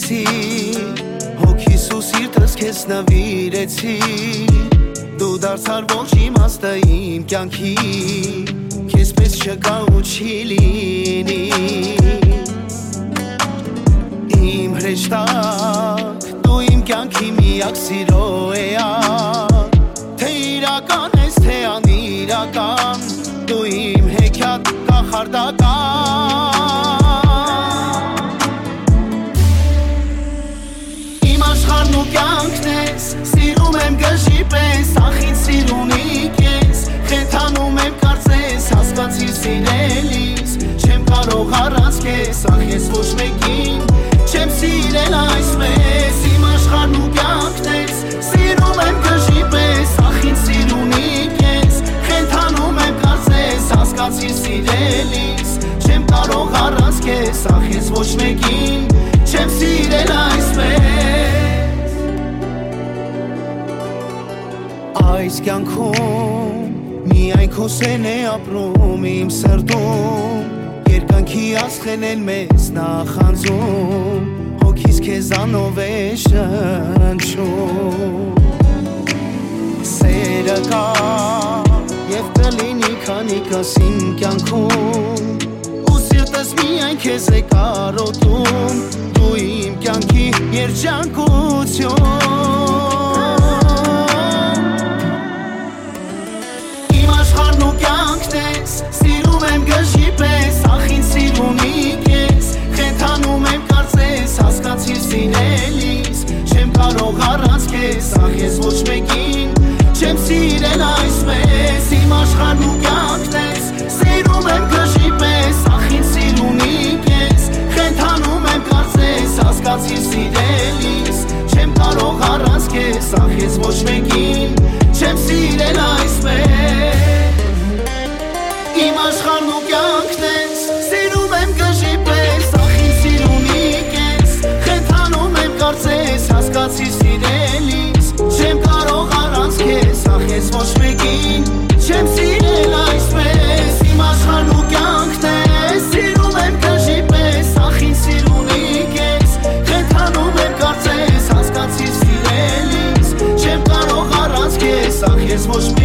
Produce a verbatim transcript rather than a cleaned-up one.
սիրեցի Հոգիս ու սիրտս քեզ նվիրեցի Դու դարձար ողջ իմաստը իմ կյանքի Քեզ պես չկա ու չի լինի Իմ հրեշտակ Դու իմ կյանքի միակ սիրո էակ Թե իրական ես, թե անիրական Դու իմ հեքիաթ կախարդական Իմ աշխարհն ու կյանքն ես Սիրում եմ գժի պես Ախ ինձ սիրունիկ ես Խենթանում եմ կարծես Հասկացիր սիրելիս Չեմ կարող առանց քեզ Ախ ես ոչ մեկին Չեմ սիրել այսպես Իմ աշխարհն ու կյանքն ես Սիրում եմ գժի պես Ախ ինձ սիրունիկ ես Խենթանում եմ կարծես Հասկացիր սիրելիս Չեմ կարող առանց քեզ Ախ ես ոչ մեկին Չեմ սիրել այսպես Այս կյանքում միայն քո սեն է ապրում իմ սրտում Երկանքի աստղեն են մեզ նախանձում Հոգիս քեզանով է շնչում Սերը կա և կլինի քանի կասին կյանքում Ու սիրտս միայն քեզ է կարոտում Դու իմ կյանքի երջանկություն Սիրում եմ գժի պես, ախ ինձ սիրունիկ ես Խենթանում եմ կարծես, հասկացիր սիրելիս Չեմ կարող առանց քեզ, ախ ես ոչ մեկին Չեմ սիրել այսպես, իմ աշխարհն ու կյանքն ես Սիրում եմ գժի պես, ախ ինձ սիրունիկ ես Խենթանում եմ կարծես, հասկացիր սիրելիս Չեմ կարող առանց քեզ, ախ ես ոչ մեկին Չեմ սիրել այսպես Իմ աշխարհն ու կյանքն ես Սիրում եմ գժի պես Ախ ինձ սիրունիկ ես Խենթանում եմ կարծես Հասկացիր սիրելիս Չեմ կարող առանց քեզ Ախ ես ոչ մեկին Չեմ սիրել այսպես Իմ աշխարհն ու կյանքն ես Սիրում եմ գժի պես Ախ ինձ սիրունիկ ես Խենթանում եմ կարծես Հասկացիր սիրելիս Չեմ կարող առանց քեզ Ախ ես ոչ մեկին